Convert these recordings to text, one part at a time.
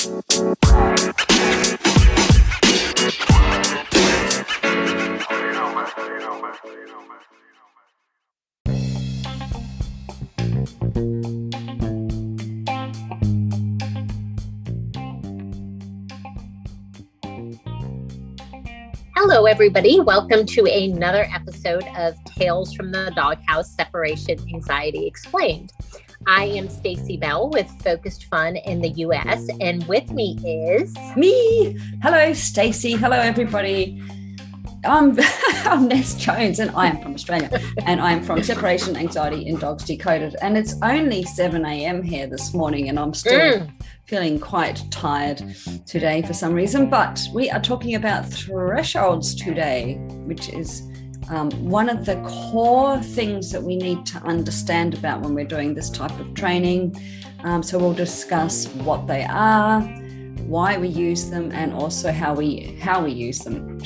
Hello, everybody. Welcome to another episode of Tales from the Doghouse Separation Anxiety Explained. I am Stacy Bell with Focused Fun in the US, and with me is me. Hello, Stacy. Hello, everybody. I'm Ness Jones, and I am from Australia, and I am from Separation Anxiety in Dogs Decoded. And it's only 7 a.m. here this morning, and I'm still feeling quite tired today for some reason. But we are talking about thresholds today, which is one of the core things that we need to understand about when we're doing this type of training. So we'll discuss what they are, why we use them, and also how we use them.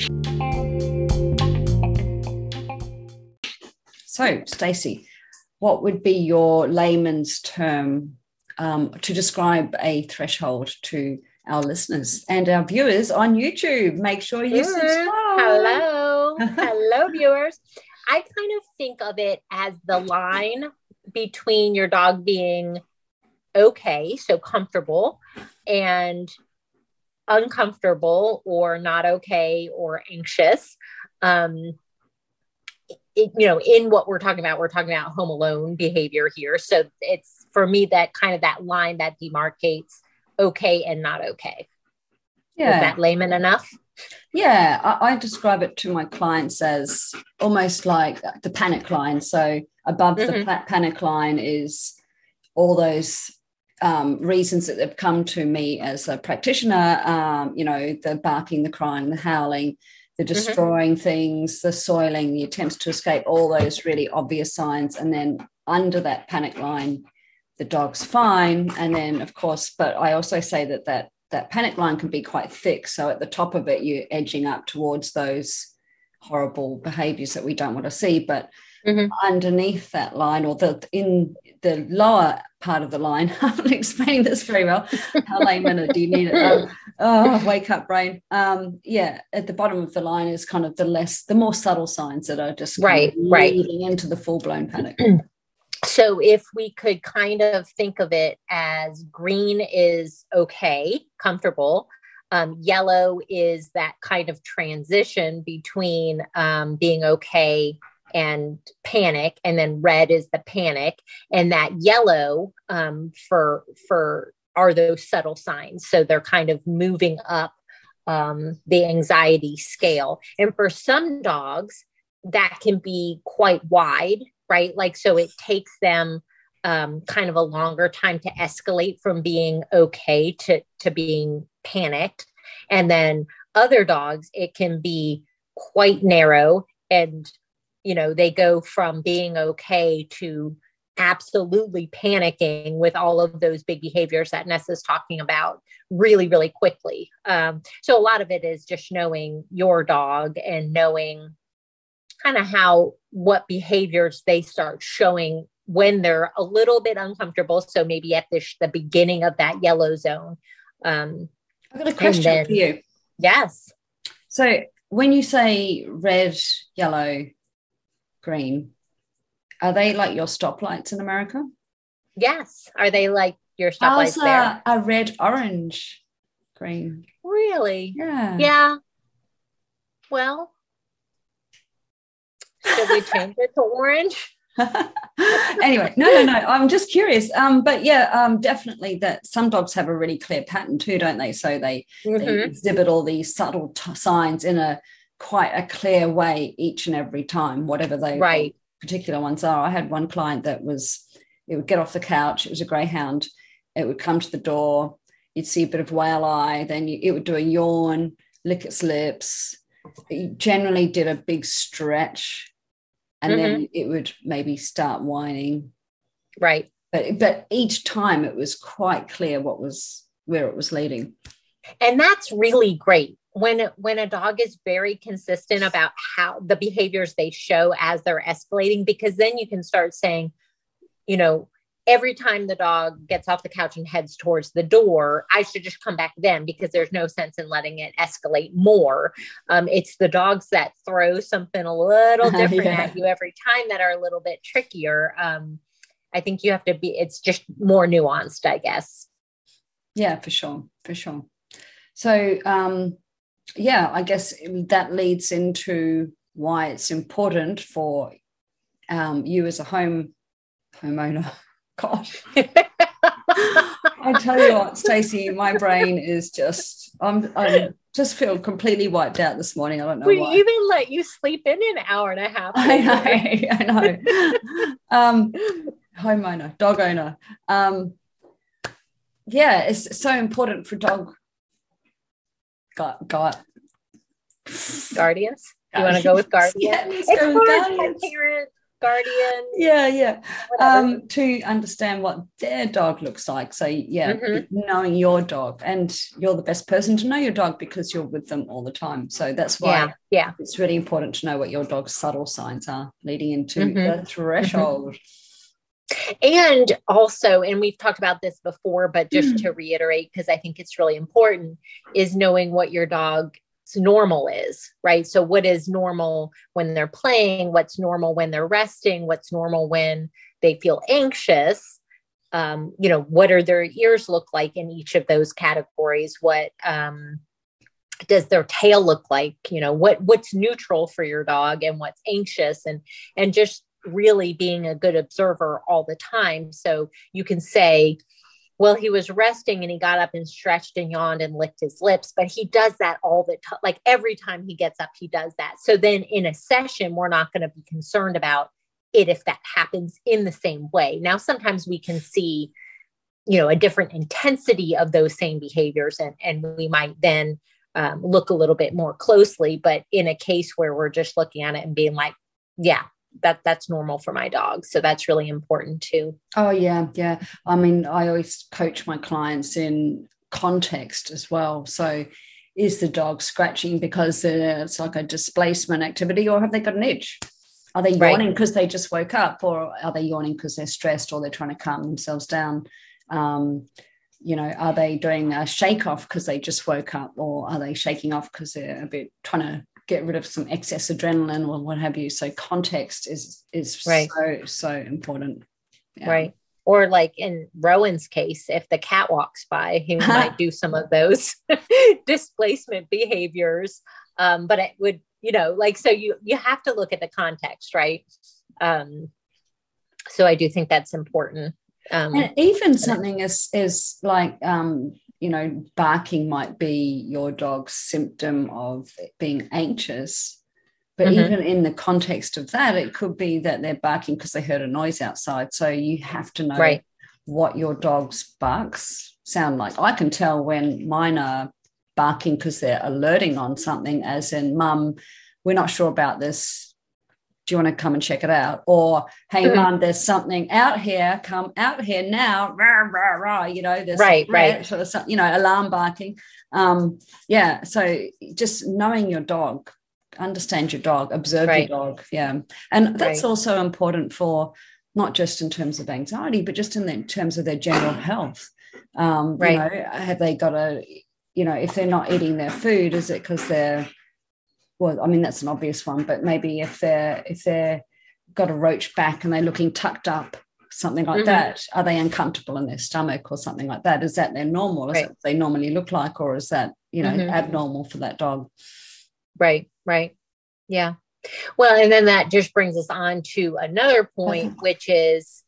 So, Stacy, what would be your layman's term to describe a threshold to our listeners and our viewers on YouTube? Make sure you subscribe. Hello, viewers. I kind of think of it as the line between your dog being okay, so comfortable, and uncomfortable or not okay or anxious. In what we're talking about home alone behavior here. So it's, for me, that kind of that line that demarcates okay and not okay. Yeah. Is that layman enough? Yeah, I describe it to my clients as almost like the panic line. So above the panic line is all those reasons that they've come to me as a practitioner, the barking, the crying, the howling, the destroying things, the soiling, the attempts to escape, all those really obvious signs. And then under that panic line, the dog's fine. And then, of course, but I also say that panic line can be quite thick. So at the top of it, you're edging up towards those horrible behaviors that we don't want to see. But underneath that line, or in the lower part of the line, I'm not explaining this very well. How layman do you need it? Wake up, brain. At the bottom of the line is kind of the more subtle signs that are just leading into the full-blown panic. So if we could kind of think of it as green is okay, comfortable. Yellow is that kind of transition between being okay and panic, and then red is the panic, and that yellow for are those subtle signs. So they're kind of moving up the anxiety scale. And for some dogs, that can be quite wide, right? Like, so it takes them kind of a longer time to escalate from being okay to being panicked. And then other dogs, it can be quite narrow, and they go from being okay to absolutely panicking with all of those big behaviors that Ness is talking about really, really quickly. So a lot of it is just knowing your dog and knowing kind of what behaviors they start showing when they're a little bit uncomfortable. So maybe at the beginning of that yellow zone. I've got a question for you. Yes. So when you say red, yellow, green, are they like your stoplights in America? Yes. Are they like your stoplights there? A red, orange, green. Really? Yeah. Yeah. Well, should we change it to orange? Anyway, no. I'm just curious. But yeah, definitely that some dogs have a really clear pattern too, don't they? So they exhibit all these subtle signs in quite a clear way each and every time, whatever they particular ones are. I had one client it would get off the couch. It was a greyhound. It would come to the door. You'd see a bit of whale eye. Then it would do a yawn, lick its lips. It generally did a big stretch, and then it would maybe start whining. Right. But each time it was quite clear where it was leading. And that's really great. When a dog is very consistent about how the behaviors they show as they're escalating, because then you can start saying, every time the dog gets off the couch and heads towards the door, I should just come back then, because there's no sense in letting it escalate more. It's the dogs that throw something a little different at you every time that are a little bit trickier. I think you have to be, it's just more nuanced, I guess. Yeah, for sure. For sure. So, I guess that leads into why it's important for you as a homeowner. Gosh, I tell you what, Stacey, my brain is just, I'm just feel completely wiped out this morning. I don't know we why. even let you sleep in an hour and a half. I know. Homeowner, dog owner. It's so important for dog guardians. You want to go with guardian? Yeah, it's hard, parent, guardian. Yeah. To understand what their dog looks like. So knowing your dog, and you're the best person to know your dog because you're with them all the time. So that's why it's really important to know what your dog's subtle signs are leading into the threshold. And also, and we've talked about this before, but just to reiterate, because I think it's really important, is knowing what your dog's normal is, right? So what is normal when they're playing? What's normal when they're resting? What's normal when they feel anxious? What are their ears look like in each of those categories? What does their tail look like? What's neutral for your dog and what's anxious, and just really being a good observer all the time. So you can say, well, he was resting and he got up and stretched and yawned and licked his lips, but he does that all the time. Like every time he gets up, he does that. So then in a session, we're not going to be concerned about it if that happens in the same way. Now, sometimes we can see, a different intensity of those same behaviors, and we might then look a little bit more closely. But in a case where we're just looking at it and being like, yeah, that's normal for my dog. So that's really important too. Oh yeah. I mean, I always coach my clients in context as well. So is the dog scratching because it's like a displacement activity, or have they got an itch? Are they yawning because they just woke up, or are they yawning because they're stressed, or they're trying to calm themselves down? Are they doing a shake off because they just woke up, or are they shaking off because they're a bit trying to get rid of some excess adrenaline or what have you? So context is so important. Yeah. Right. Or like in Rowan's case, if the cat walks by, he might do some of those displacement behaviors. But it would, so you have to look at the context, right? So I do think that's important. And even something is like, barking might be your dog's symptom of being anxious. But even in the context of that, it could be that they're barking because they heard a noise outside. So you have to know what your dog's barks sound like. I can tell when mine are barking because they're alerting on something, as in, Mum, we're not sure about this. Do you want to come and check it out? Or, hey, Mum, there's something out here. Come out here now. Rah, rah, rah. There's sort of something, alarm barking. So just knowing your dog, understand your dog, observe your dog. Yeah. And that's also important for not just in terms of anxiety, but just in terms of their general health. Have they got if they're not eating their food, is it because they're, well, I mean, that's an obvious one, but maybe if they're got a roach back and they're looking tucked up, something like that, are they uncomfortable in their stomach or something like that? Is that their normal? Is that what they normally look like, or is that, abnormal for that dog? Right. Yeah. Well, and then that just brings us on to another point, which is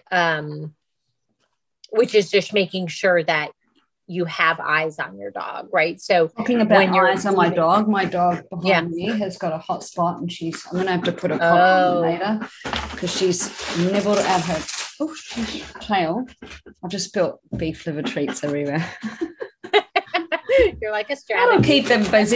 just making sure that you have eyes on your dog, right? So talking about eyes on my dog behind me has got a hot spot, and I'm going to have to put a collar on later because she's nibbled at her tail. I've just spilt beef liver treats everywhere. You're like a strategy. That'll keep them busy.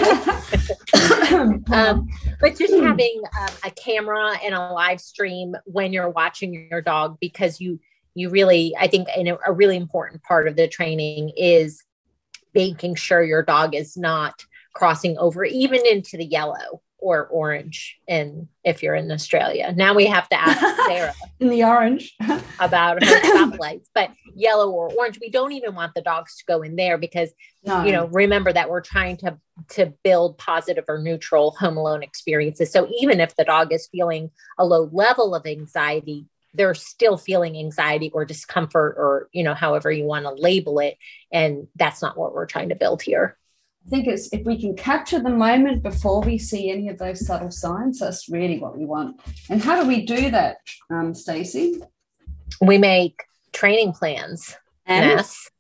But just having a camera and a live stream when you're watching your dog, because you really, I think a really important part of the training is making sure your dog is not crossing over even into the yellow or orange. And if you're in Australia, now we have to ask Sarah in the orange about her stoplights, but yellow or orange, we don't even want the dogs to go in there because, remember that we're trying to build positive or neutral home alone experiences. So even if the dog is feeling a low level of anxiety, they're still feeling anxiety or discomfort or, however you want to label it. And that's not what we're trying to build here. I think it's if we can capture the moment before we see any of those subtle signs, that's really what we want. And how do we do that, Stacey? We make training plans. And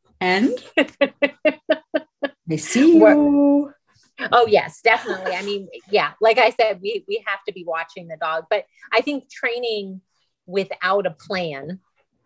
I see you. Oh, yes, definitely. I mean, yeah, like I said, we have to be watching the dog, but I think training without a plan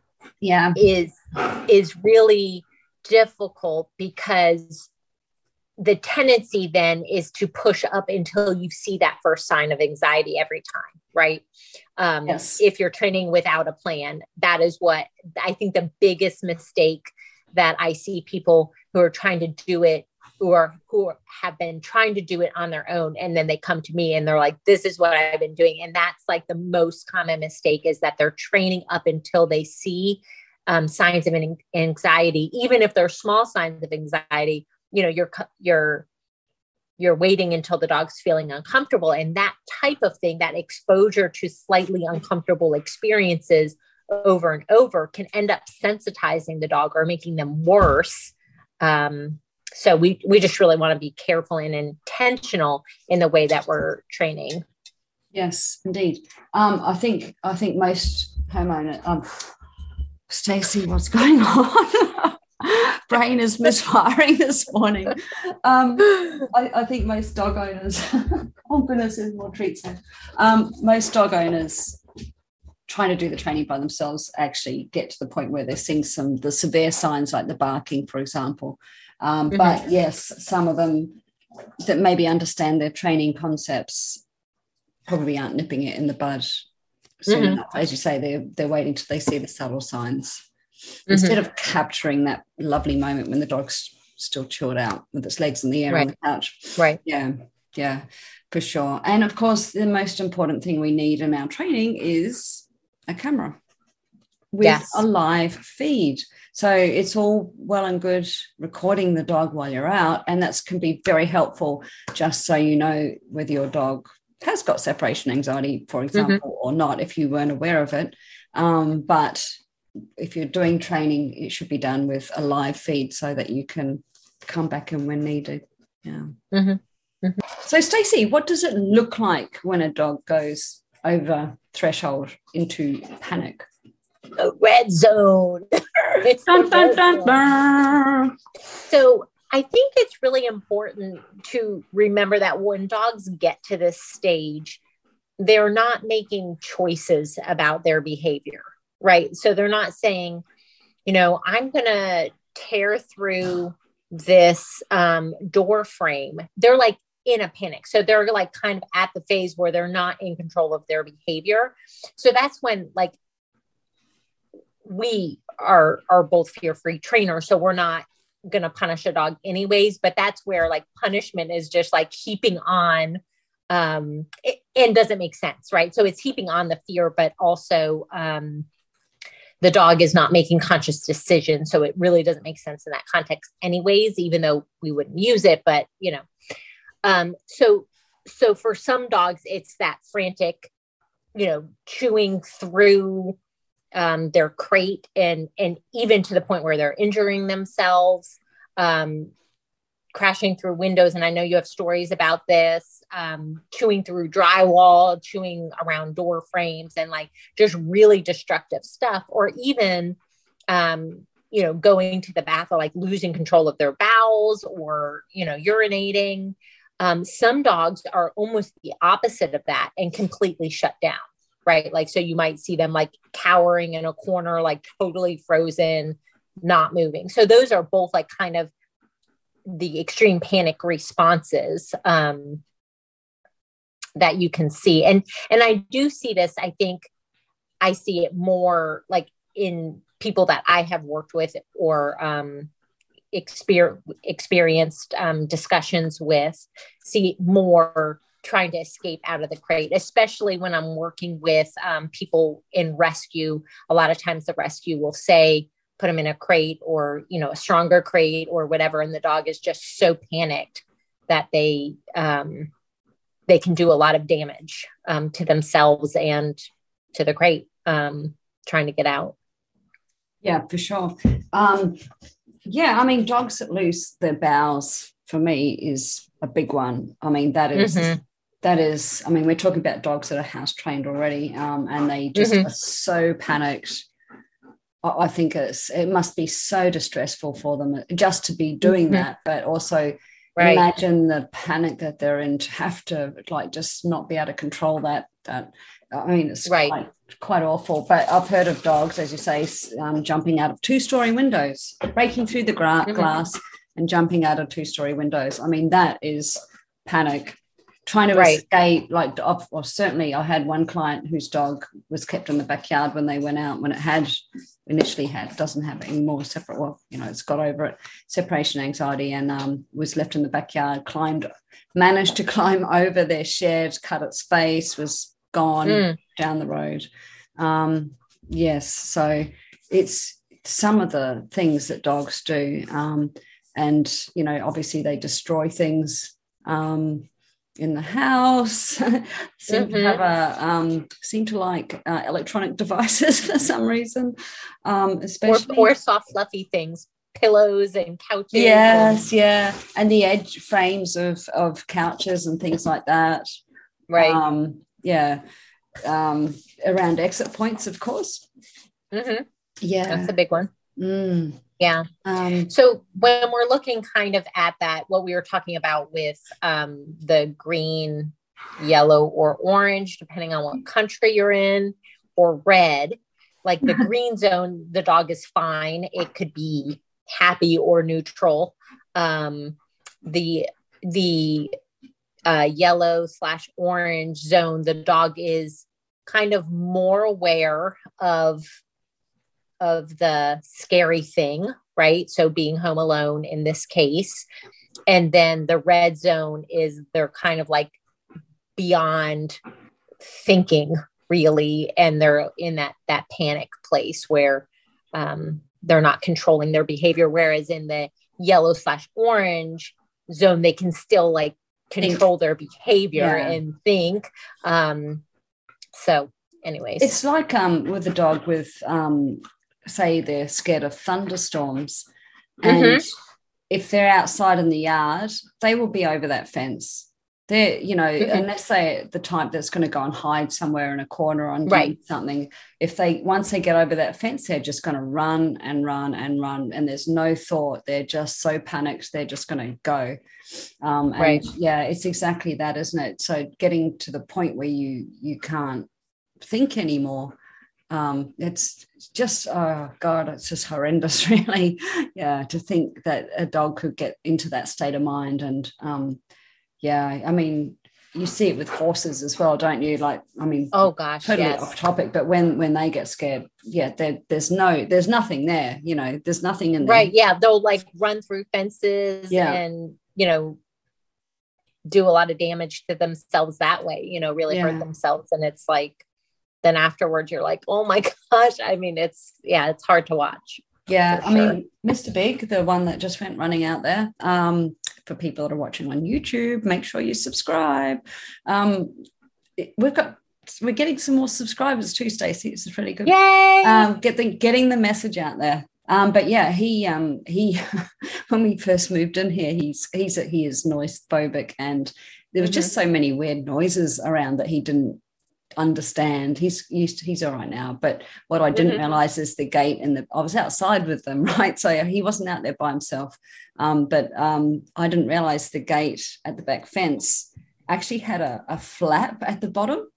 is really difficult because the tendency then is to push up until you see that first sign of anxiety every time, right? Yes. If you're training without a plan, that is what I think the biggest mistake that I see people who are trying to do it or who have been trying to do it on their own. And then they come to me and they're like, this is what I've been doing. And that's like the most common mistake is that they're training up until they see signs of anxiety, even if they're small signs of anxiety. You're waiting until the dog's feeling uncomfortable, and that type of thing, that exposure to slightly uncomfortable experiences over and over can end up sensitizing the dog or making them worse. So we just really want to be careful and intentional in the way that we're training. Yes, indeed. I think most homeowners, Stacey, what's going on? Brain is misfiring this morning. I think most dog owners, oh goodness, there's more treats there. Most dog owners trying to do the training by themselves actually get to the point where they're seeing the severe signs like the barking, for example. But yes, some of them that maybe understand their training concepts probably aren't nipping it in the bud soon enough. As you say, they're waiting till they see the subtle signs. Instead of capturing that lovely moment when the dog's still chilled out with its legs in the air on the couch. Right. Yeah, for sure. And of course, the most important thing we need in our training is a camera with a live feed. So it's all well and good recording the dog while you're out, and that can be very helpful just so you know whether your dog has got separation anxiety, for example, or not, if you weren't aware of it. But if you're doing training, it should be done with a live feed so that you can come back in when needed. Yeah. So, Stacey, what does it look like when a dog goes over threshold into panic? The red zone. Dun, dun, dun, dun. So I think it's really important to remember that when dogs get to this stage, they're not making choices about their behavior. Right. So they're not saying, I'm going to tear through this door frame. They're like in a panic. So they're like kind of at the phase where they're not in control of their behavior. So that's when like we are both fear-free trainers. So we're not going to punish a dog anyways, but that's where like punishment is just like heaping on and doesn't make sense. Right. So it's heaping on the fear, but also the dog is not making conscious decisions. So it really doesn't make sense in that context anyways, even though we wouldn't use it, but so for some dogs, it's that frantic, chewing through their crate and even to the point where they're injuring themselves, crashing through windows. And I know you have stories about this, chewing through drywall, chewing around door frames, and like just really destructive stuff, or even, going to the bathroom, like losing control of their bowels or, urinating. Some dogs are almost the opposite of that and completely shut down. Right. Like, so you might see them like cowering in a corner, like totally frozen, not moving. So those are both like kind of the extreme panic responses that you can see. And I do see this, I think I see it more like in people that I have worked with or experienced discussions with, see more trying to escape out of the crate, especially when I'm working with people in rescue. A lot of times the rescue will say, put them in a crate or, you know, a stronger crate or whatever. And the dog is just so panicked that they can do a lot of damage to themselves and to the crate trying to get out. Yeah, for sure. Yeah, I mean, dogs that lose their bowels for me is a big one. I mean, that is, I mean, we're talking about dogs that are house trained already, and they just are so panicked. I think it must be so distressful for them just to be doing that, but also imagine the panic that they're in to have to like just not be able to control that. I mean, it's quite awful. But I've heard of dogs, as you say, jumping out of 2-story windows, breaking through the glass and jumping out of 2-story windows. I mean, that is panic. Trying to escape, like, well, certainly I had one client whose dog was kept in the backyard when they went out, when it doesn't have it anymore, separate, well, you know, it's got over it, separation anxiety, and was left in the backyard, managed to climb over their shed, cut its face, was gone down the road. Yes, so it's some of the things that dogs do. And, you know, obviously they destroy things in the house, seem to like electronic devices for some reason, especially or soft fluffy things, pillows and couches. Yes, and the edge frames of couches and things like that. Right. Around exit points, of course. Yeah, that's a big one. Yeah. So when we're looking kind of at that, what we were talking about with the green, yellow, or orange, depending on what country you're in, or red, like the green zone, the dog is fine. It could be happy or neutral. The yellow/orange zone, the dog is kind of more aware of the scary thing, right? So being home alone in this case. And then the red zone is they're kind of like beyond thinking really. And they're in that panic place where they're not controlling their behavior. Whereas in the yellow/orange zone, they can still like control their behavior and think. So anyways. It's like with a dog with say they're scared of thunderstorms, and if they're outside in the yard, they will be over that fence. They're, you know, unless they're the type that's going to go and hide somewhere in a corner on doing something, once they get over that fence, they're just going to run and run and run, and there's no thought. They're just so panicked, they're just going to go. And yeah, it's exactly that, isn't it? So getting to the point where you can't think anymore. It's just, oh God, it's just horrendous, really. Yeah, to think that a dog could get into that state of mind. And I mean, you see it with horses as well, don't you? Like, I mean, oh gosh, totally off topic, but when they get scared, there's nothing there, you know, there's nothing in there. Right. Yeah. They'll like run through fences and, you know, do a lot of damage to themselves that way, you know, really hurt themselves. And it's like, then afterwards you're like, oh my gosh. I mean, it's hard to watch. Yeah. I mean, Mr. Big, the one that just went running out there, for people that are watching on YouTube, make sure you subscribe. We're getting some more subscribers too, Stacey. It's really good. Yay! Getting the message out there. But yeah, he when we first moved in here, he is noise phobic, and there was just so many weird noises around that he didn't understand. He's all right now, but what I didn't realize is the gate, and I was outside with them, right? So he wasn't out there by himself. But I didn't realize the gate at the back fence actually had a flap at the bottom.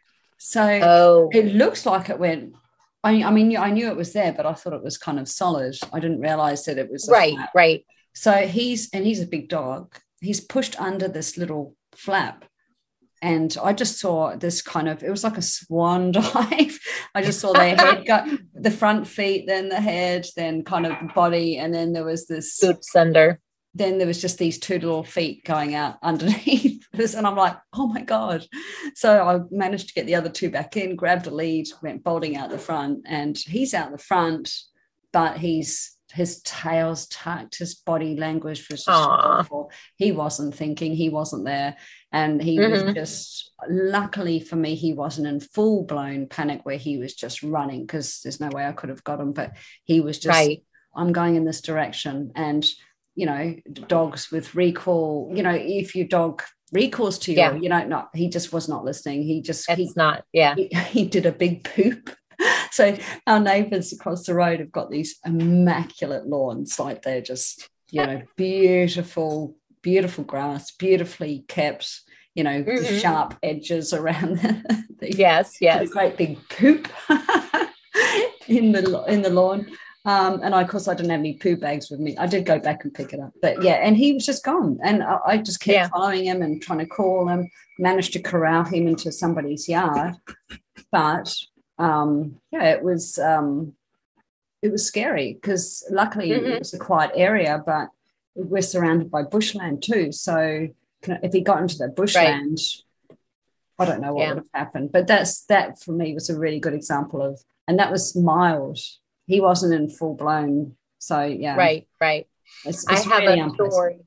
So it looks like it went. I mean, I knew it was there, but I thought it was kind of solid. I didn't realize that it was flap. Right. So he's a big dog. He's pushed under this little flap, and I just saw this kind of, it was like a swan dive. I just saw their head go, the front feet, then the head, then kind of the body, and then there was this scoops under. Then there was just these two little feet going out underneath And I'm like, oh my God. So I managed to get the other two back in, grabbed a lead, went bolting out the front, and he's out the front, but his tail's tucked, his body language was just awful. He wasn't thinking, he wasn't there. And he was just, luckily for me, he wasn't in full blown panic where he was just running, because there's no way I could have got him, but he was just, I'm going in this direction. And, you know, dogs with recall, you know, if your dog recalls to you, you know, not, he just was not listening. He just, he did a big poop. So our neighbours across the road have got these immaculate lawns, like they're just, you know, beautiful grass, beautifully kept, you know, the sharp edges around the great big poop in the lawn. And of course I didn't have any poo bags with me. I did go back and pick it up, but and he was just gone, and I just kept following him and trying to call him, managed to corral him into somebody's yard, but it was scary, because luckily it was a quiet area, but we're surrounded by bushland too. So if he got into the bushland, I don't know what would have happened. But that for me was a really good example of, and that was mild. He wasn't in full blown. So right. It's I have really a story.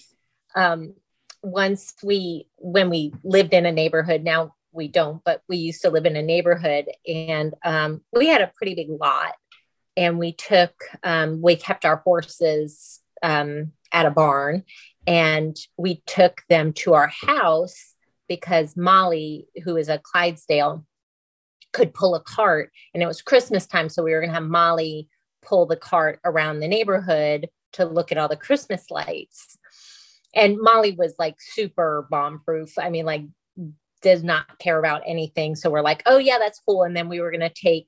When we lived in a neighborhood, now we don't, but we used to live in a neighborhood, and we had a pretty big lot, and we kept our horses at a barn, and we took them to our house because Molly, who is a Clydesdale, could pull a cart, and it was Christmas time. So we were going to have Molly pull the cart around the neighborhood to look at all the Christmas lights. And Molly was like super bomb proof. I mean, like, does not care about anything. So we're like, oh yeah, that's cool. And then we were going to take,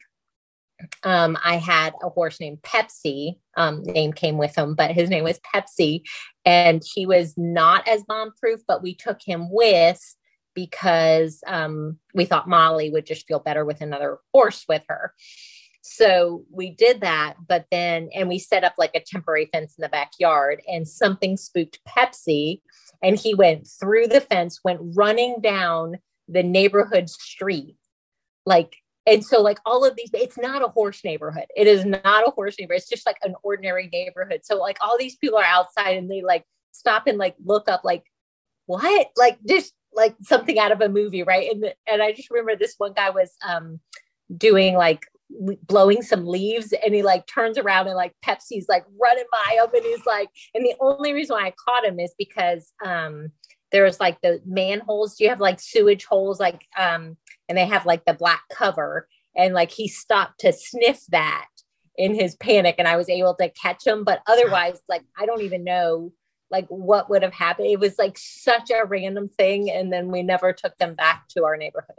I had a horse named Pepsi, name came with him, but his name was Pepsi, and he was not as bomb proof, but we took him with because, we thought Molly would just feel better with another horse with her. So we did that, and we set up like a temporary fence in the backyard, and something spooked Pepsi, and he went through the fence, went running down the neighborhood street. And so like all of these, it's not a horse neighborhood. It is not a horse neighborhood. It's just like an ordinary neighborhood. So like all these people are outside, and they like stop and like look up, like, what? Like just like something out of a movie. Right. And I just remember this one guy was doing like blowing some leaves, and he like turns around, and like Pepsi's like running by him, and he's like, and the only reason why I caught him is because there was like the manholes. Do you have like sewage holes, like and they have like the black cover, and like he stopped to sniff that in his panic, and I was able to catch him. But otherwise, like, I don't even know like what would have happened. It was like such a random thing. And then we never took them back to our neighborhood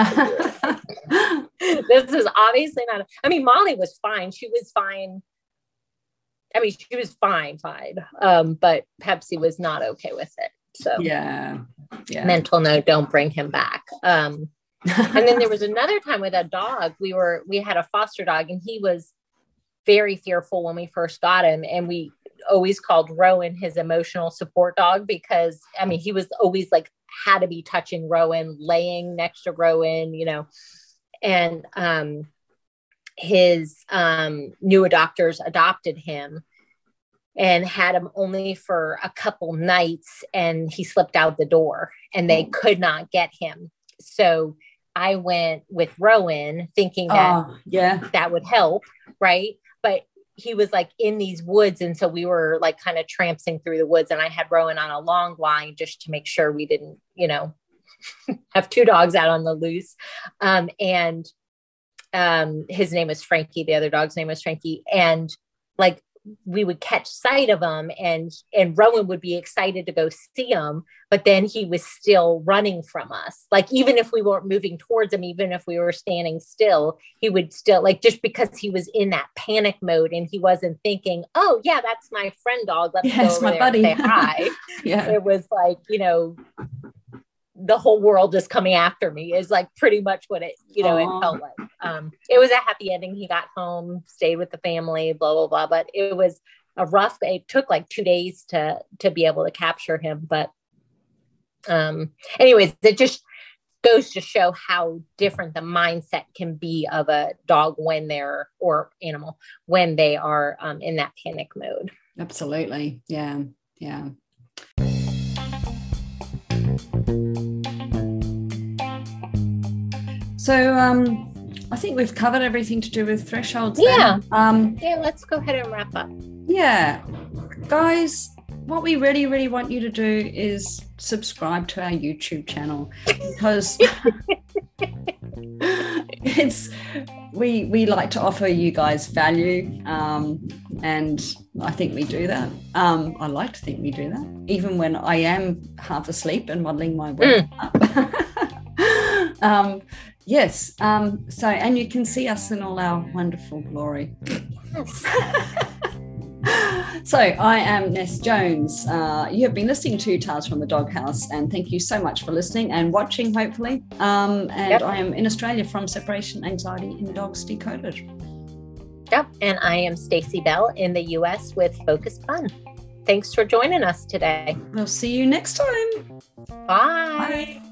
again. This is obviously not, I mean, Molly was fine. She was fine. I mean, she was fine. But Pepsi was not okay with it. So mental note, don't bring him back. And then there was another time with a dog. We had a foster dog, and he was very fearful when we first got him. And we always called Rowan his emotional support dog, because I mean, he was always like, had to be touching Rowan, laying next to Rowan, you know. And his new adopters adopted him and had him only for a couple nights, and he slipped out the door, and they could not get him. So I went with Rowan thinking that that would help, right? But he was like in these woods, and so we were like kind of tramping through the woods, and I had Rowan on a long line just to make sure we didn't, you know, have two dogs out on the loose. And his name was Frankie. The other dog's name was Frankie. And like, we would catch sight of him, and Rowan would be excited to go see him, but then he was still running from us. Like, even if we weren't moving towards him, even if we were standing still, he would still, like, just because he was in that panic mode, and he wasn't thinking, oh yeah, that's my friend dog, let's go over my there buddy. and say hi. It was like, you know, the whole world is coming after me is like pretty much what it, you know, it felt like. It was a happy ending. He got home, stayed with the family, blah, blah, blah. But it was it took like 2 days to be able to capture him. But Anyways, it just goes to show how different the mindset can be of a dog when they're, or animal, when they are in that panic mode. Absolutely. Yeah. Yeah. So I think we've covered everything to do with thresholds. Yeah. Yeah, let's go ahead and wrap up. Yeah. Guys, what we really, really want you to do is subscribe to our YouTube channel, because we like to offer you guys value, and I think we do that. I like to think we do that, even when I am half asleep and muddling my work up. Yes. So, and you can see us in all our wonderful glory. Yes. So I am Ness Jones. You have been listening to Tales from the Doghouse, and thank you so much for listening and watching, hopefully. And I am in Australia from Separation Anxiety in Dogs Decoded. Yep. And I am Stacey Bell in the US with Focus Fun. Thanks for joining us today. We'll see you next time. Bye.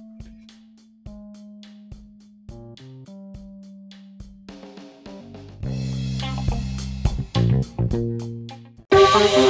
Bye.